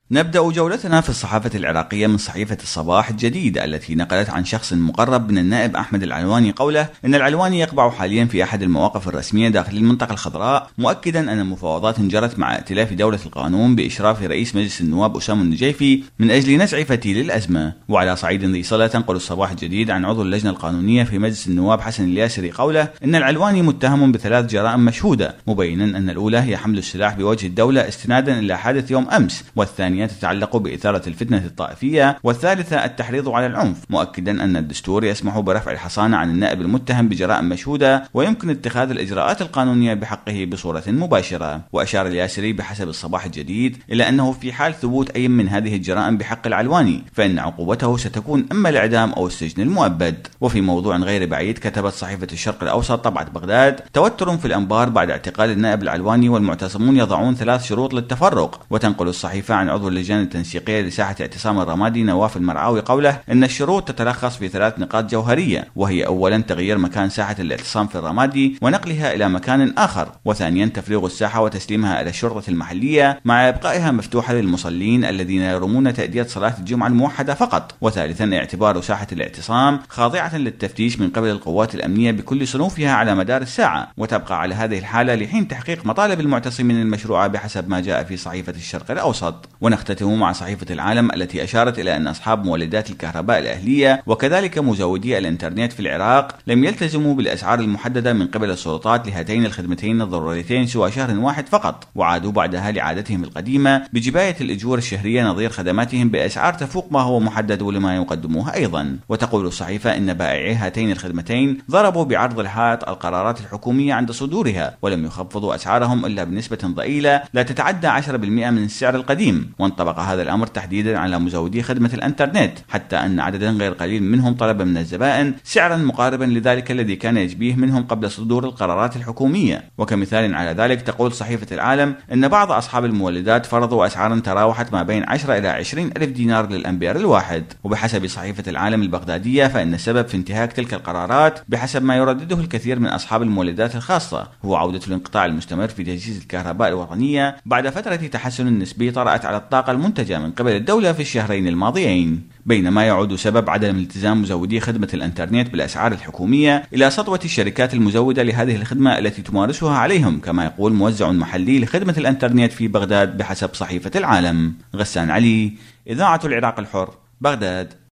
نبدأ جولتنا في الصحافة العراقية من صحيفة الصباح الجديد التي نقلت عن شخص مقرب من النائب أحمد العلواني قوله إن العلواني يقبع حاليا في أحد المواقف الرسمية داخل المنطقة الخضراء، مؤكدا أن مفاوضات جرت مع ائتلاف دولة القانون بإشراف رئيس مجلس النواب أسامة النجيفي من أجل نزع فتيل الأزمة. وعلى صعيد ذي صلة تنقل الصباح الجديد عن عضو اللجنة القانونية في مجلس النواب حسن الياسري قوله إن العلواني متهم ب3 جرائم مشهودة، مبينا أن الأولى هي حمل السلاح بوجه الدولة استنادا إلى حادث يوم أمس، والثانية تتعلق بإثارة الفتنة الطائفية، والثالثة التحريض على العنف، مؤكدا أن الدستور يسمح برفع الحصانة عن النائب المتهم بجرائم مشهودة ويمكن اتخاذ الإجراءات القانونية بحقه بصورة مباشرة. وأشار الياسري بحسب الصباح الجديد إلى أنه في حال ثبوت أي من هذه الجرائم بحق العلواني فإن عقوبته ستكون إما الإعدام أو السجن المؤبد. وفي موضوع غير بعيد كتبت صحيفة الشرق الأوسط طبعة بغداد توتر في الأنبار بعد اعتقال النائب العلواني والمعتصمون يضعون 3 شروط للتفرق. وتنقل الصحيفة عن عضو اللجان التنسيقية لساحة اعتصام الرمادي نواف المرعاوي قوله إن الشروط تتلخص في 3 نقاط جوهرية، وهي أولا تغيير مكان ساحة الاعتصام في الرمادي ونقلها إلى مكان آخر، وثانيا تفريغ الساحة وتسليمها إلى الشرطة المحلية مع إبقائها مفتوحة للمصلين الذين يرمون تأدية صلاة الجمعة الموحدة فقط، وثالثا اعتبار ساحة الاعتصام خاضعة للتفتيش من قبل القوات الأمنية بكل صنوفها على مدار الساعة، وتبقى على هذه الحالة لحين تحقيق مطالب المعتصمين المشروعة بحسب ما جاء في صحيفة الشرق الأوسط. ونختتم مع صحيفة العالم التي أشارت إلى أن أصحاب مولدات الكهرباء الأهلية وكذلك مزودي الإنترنت في العراق لم يلتزموا بالأسعار المحددة من قبل السلطات لهاتين الخدمتين الضروريتين سوى شهر واحد فقط، وعادوا بعدها لعادتهم القديمة بجباية الأجور الشهرية نظير خدماتهم بأسعار تفوق ما هو محدد لما يقدموها أيضا. وتقول الصحيفة إن بائعي هاتين الخدمتين ضربوا بعرض الحائط القرارات الحكومية عند صدورها ولم يخفضوا أسعارهم إلا بنسبة ضئيلة لا تتعدى 10% من السعر القديم، وانطبق هذا الأمر تحديدا على مزودي خدمة الإنترنت، حتى أن عددا غير قليل منهم طلب من الزبائن سعرا مقاربا لذلك الذي كان يجبيه منهم قبل صدور القرارات الحكومية. وكمثال على ذلك تقول صحيفة العالم إن بعض أصحاب المولدات فرضوا أسعارا تراوحت ما بين 10 إلى 20 ألف دينار للأمبير الواحد. وبحسب صحيفة العالم البغدادية فإن السبب في انتهاك تلك القرارات بحسب ما يردده الكثير من أصحاب المولدات الخاصة هو عودة الانقطاع المستمر في تجهيز الكهرباء الوطنية بعد فترة تحسن نسبي طرأت على الطاقة المنتجة من قبل الدولة في الشهرين الماضيين، بينما يعود سبب عدم التزام مزودي خدمة الإنترنت بالأسعار الحكومية إلى سطوة الشركات المزودة لهذه الخدمة التي تمارسها عليهم، كما يقول موزع محلي لخدمة الإنترنت في بغداد بحسب صحيفة العالم. غسان علي، إذاعة العراق الحر، بغداد.